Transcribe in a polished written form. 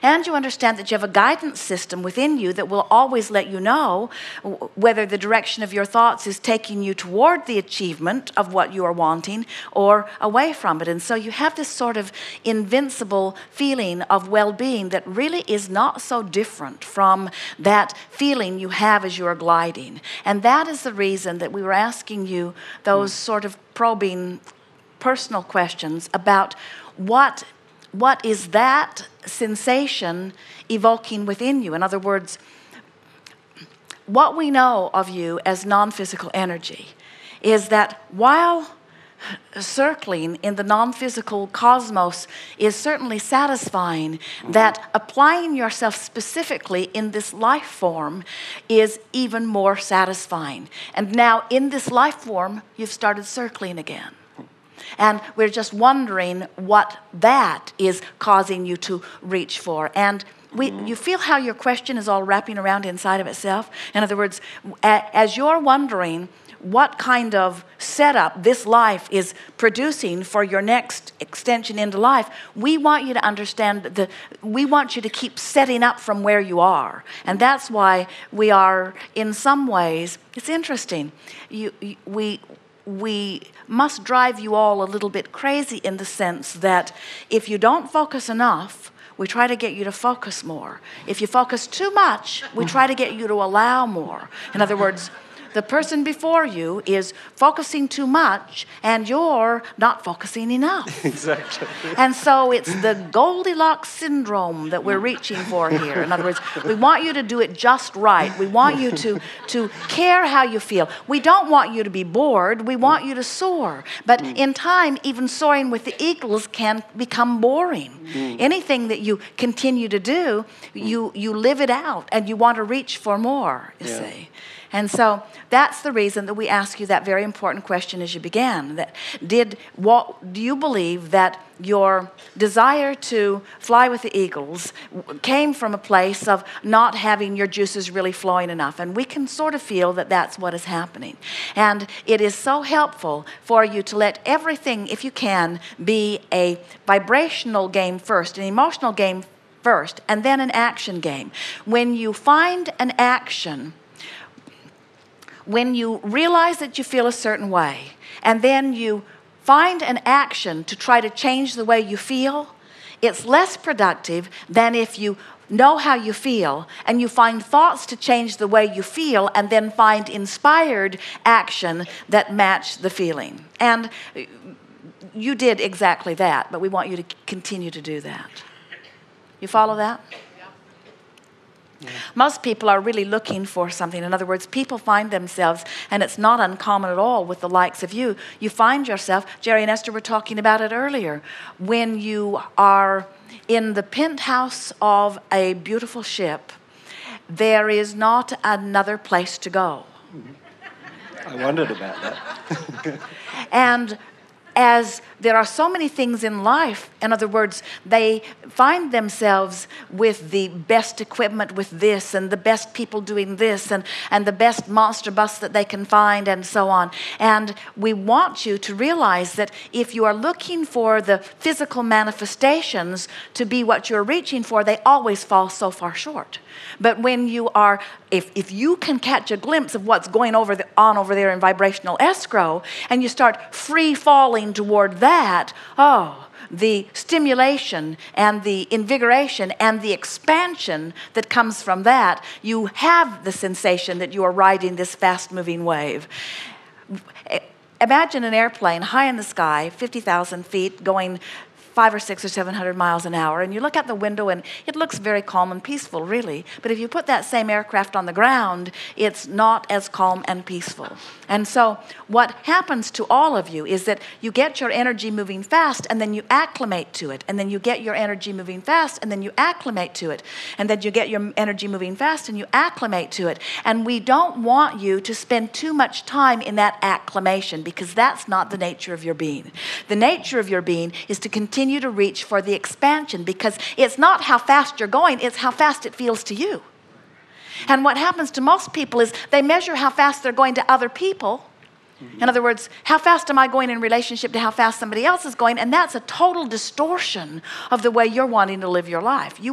and you understand that you have a guidance system within you that will always let you know whether the direction of your thoughts is taking you toward the achievement of what you are wanting or away from it. And so you have this sort of invincible feeling of well-being that really is not so different from that feeling you have as you are gliding. And that is the reason that we were asking you those sort of probing personal questions about what is that sensation evoking within you. In other words, what we know of you as non-physical energy is that while circling in the non-physical cosmos is certainly satisfying, that applying yourself specifically in this life form is even more satisfying. And now in this life form, you've started circling again. And we're just wondering what that is causing you to reach for. And you feel how your question is all wrapping around inside of itself? In other words, as you're wondering what kind of setup this life is producing for your next extension into life, we want you to understand we want you to keep setting up from where you are. And that's why we are, in some ways, it's interesting. We must drive you all a little bit crazy in the sense that if you don't focus enough, we try to get you to focus more. If you focus too much, we try to get you to allow more. In other words, the person before you is focusing too much and you're not focusing enough. Exactly. And so it's the Goldilocks syndrome that we're reaching for here. In other words, we want you to do it just right. We want you to care how you feel. We don't want you to be bored. We want you to soar. But in time, even soaring with the eagles can become boring. Anything that you continue to do, you live it out and you want to reach for more, you see. And so that's the reason that we ask you that very important question as you began. That do you believe that your desire to fly with the eagles came from a place of not having your juices really flowing enough? And we can sort of feel that that's what is happening. And it is so helpful for you to let everything, if you can, be a vibrational game first, an emotional game first, and then an action game. When you find an action, when you realize that you feel a certain way, and then you find an action to try to change the way you feel, it's less productive than if you know how you feel and you find thoughts to change the way you feel and then find inspired action that match the feeling. And you did exactly that, but we want you to continue to do that. You follow that? Yeah. Most people are really looking for something. In other words, people find themselves, and it's not uncommon at all with the likes of you, you find yourself, Jerry and Esther were talking about it earlier, when you are in the penthouse of a beautiful ship, there is not another place to go. I wondered about that. And as there are so many things in life, in other words, they find themselves with the best equipment with this and the best people doing this and the best monster bus that they can find and so on. And we want you to realize that if you are looking for the physical manifestations to be what you're reaching for, they always fall so far short. But when you are, if you can catch a glimpse of what's going on over there in vibrational escrow, and you start free falling toward that, the stimulation and the invigoration and the expansion that comes from that, you have the sensation that you are riding this fast-moving wave. Imagine an airplane high in the sky, 50,000 feet, going 500 or 600 or 700 miles an hour, and you look out the window and it looks very calm and peaceful, really. But if you put that same aircraft on the ground, it's not as calm and peaceful. And so what happens to all of you is that you get your energy moving fast and then you acclimate to it, and then you get your energy moving fast and then you acclimate to it, and then you get your energy moving fast and you acclimate to it. And we don't want you to spend too much time in that acclimation, because that's not the nature of your being. The nature of your being is to continue to reach for the expansion, because it's not how fast you're going, it's how fast it feels to you. And what happens to most people is they measure how fast they're going to other people. In other words, how fast am I going in relationship to how fast somebody else is going? And that's a total distortion of the way you're wanting to live your life.